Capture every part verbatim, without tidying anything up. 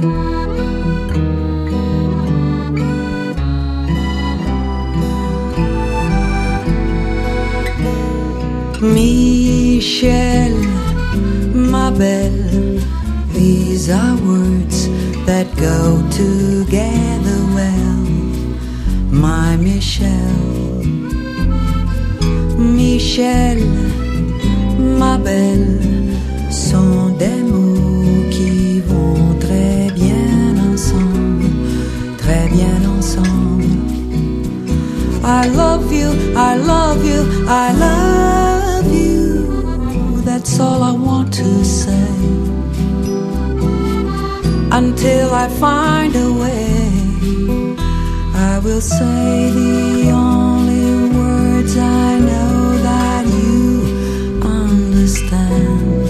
Michel, ma belle, these are words that go together well. My Michel, Michel, ma belle, sont des mots qui vont très bien ensemble, très bien ensemble. I love you, I love you, I love you. That's all I want to say. Until I find a way, I will say the only words I know that you understand.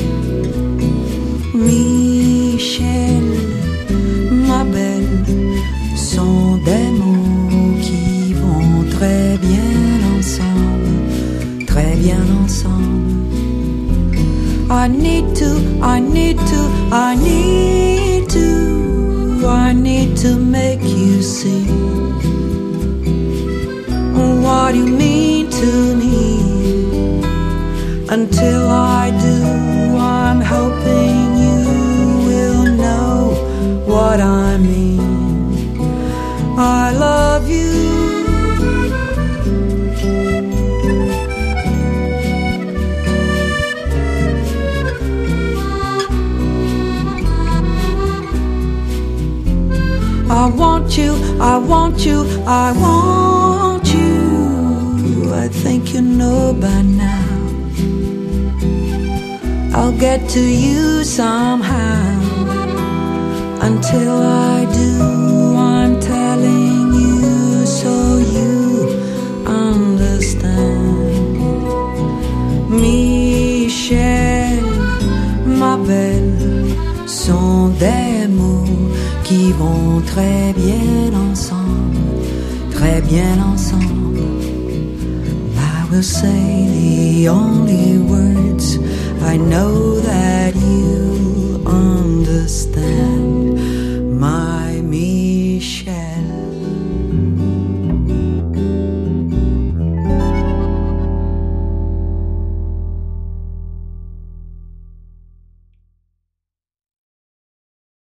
Michel, ma belle, sont des mots qui vont très bien ensemble, très bien ensemble. I need to, I need to, I need to, I need to make you see what you mean to me. Until I do, I'm hoping you will know what I mean. I love you. I want you, I want you, I want you. I think you know by now. I'll get to you somehow. Until I do, I'm telling you so you understand. Michel, ma belle, sont des mots qui vont très bien ensemble, très bien ensemble. I will say the only words I know that you understand.